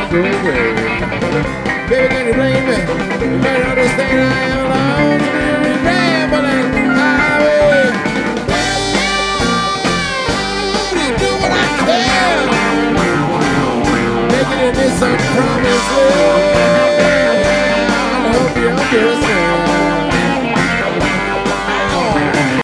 go away. Baby, can you blame me? You better understand I am alone. Rambling highway. Do what I can. Making it in this unpromised